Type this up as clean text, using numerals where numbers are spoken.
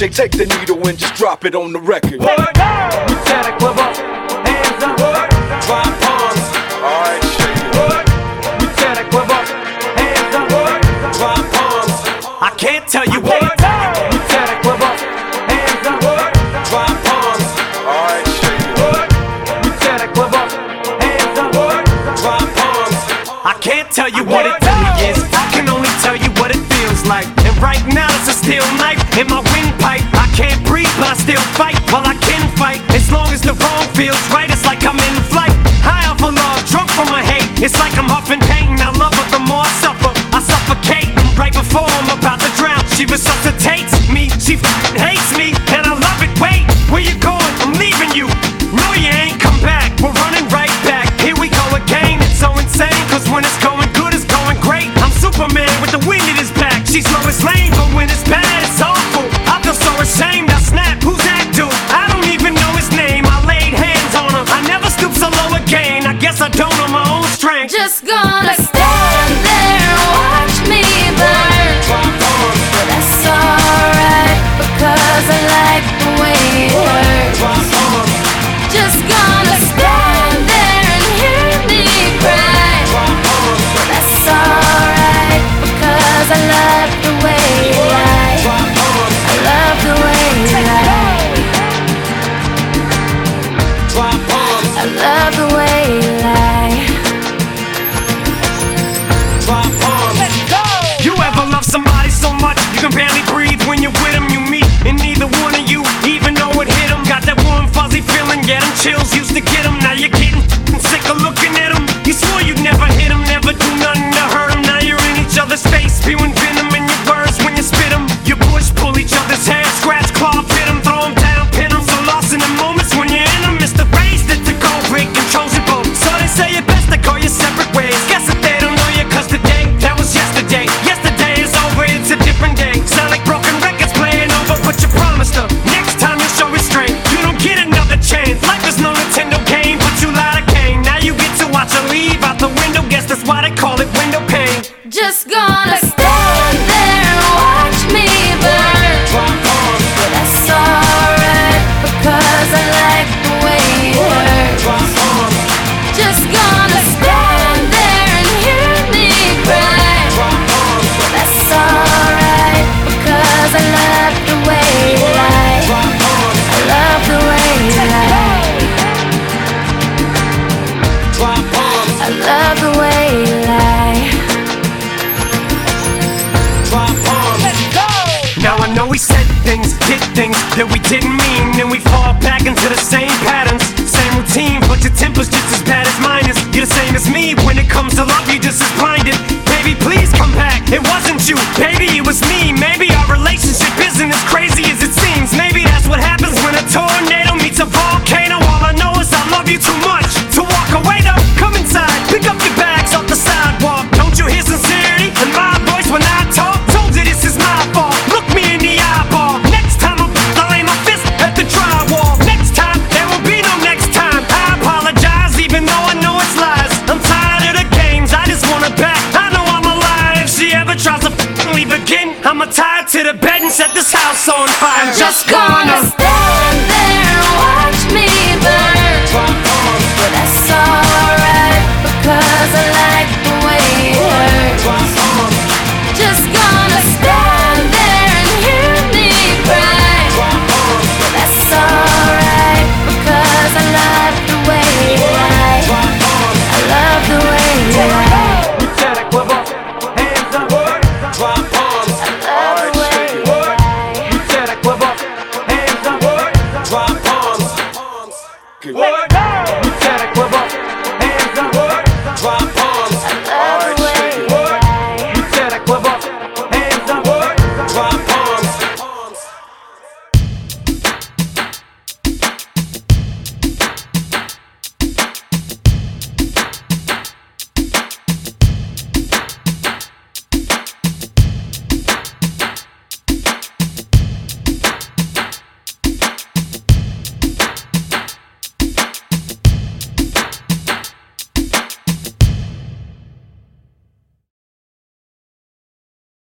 DJ, take the needle and just drop it on the record. What? You tear the club up, hands up. What? Drop bombs. Alright, shake it. What? You tear the club up, hands up. What? Drop bombs. I can't tell you what. You tear the club up, hands up. What? Drop bombs. Alright, shake it. What? You tear the club up, hands up. What? Drop bombs. I can't tell you what it really is. I can only tell you what it feels like. And right now it's a steel knife in my windpipe. I can't breathe, but I still fight. Well, I can fight as long as the wrong feels right. It's like I'm in flight, high off of love, drunk from my hate. It's like I'm huffing pain. I love her, the more I suffer, I suffocate. Right before I'm about to drown, she resuscitates me. She hates me, and I love it. Wait, where you going? I'm leaving you. No, you ain't come back. We're running right back. Here we go again. It's so insane, cause when it's going good, it's going great. I'm Superman with the wind at his back. She's Lois Lane, but when it's bad, it's awful. I feel so ashamed. I snap. Who's that dude? I don't even know his name. I laid hands on him. I never stoop so low again. I guess I don't know my own strength. Just gonna stand there and watch me burn. That's alright, because I like the way it hurts. Just gonna stand there and hear me cry. That's alright, because I love the way you lie. I love the way you lie. I love the way you lie. You ever love somebody so much you can barely breathe when you're with them? You meet and neither one of you even know it hit them. Got that warm fuzzy feeling, yeah, them chills used to get them. Now you're getting sick of looking at them. You swore you'd never hit them, never do nothing to hurt them. Now you're in each other's face, spewing venom in your words when you spit them. You push, pull each other's hair, scratch, claw, pit them, throw them down, pin them. So lost in the moments when you're in them. It's the race that the goal break controls your boat. So they say it best to go your separate ways. Guess that they don't know you, cause today, that was yesterday. Yesterday is over, it's a different day. Sound like broken records playing over, but you promised her next time you'll show restraint. You don't get another chance. Life is no Nintendo game, but you lied again. Now you get to watch her leave out the window. Guess that's why they call it window pane. Just gonna stand there and watch me burn. That's alright, because I like the way it hurts. Just gonna stand there and hear me cry. That's alright, because I love the way you lie. I love the way you lie. I love the way you lie. Now I know we said things, did things that we didn't mean, and we fall back into the same patterns, same routine, but your temper's just as bad as mine is. You're the same as me, when it comes to love, you're just as blinded. Baby, please come back, it wasn't you, baby, it was me. Maybe our relationship isn't as crazy as it seems. Maybe that's what happens when a tornado meets a volcano. All I know is I love you too much to walk away though. Come inside, pick up your bags off the sidewalk. Don't you hear sincerity in my voice when I talk? Told you this is my fault, look me in the eyeball. Next time I'll aim my fist at the drywall. Next time, there will be no next time. I apologize even though I know it's lies. I'm tired of the games, I just want her back. I know I'm alive, if she ever tries to leave again, I'ma tie her to the bed and set this house on fire. Just gonna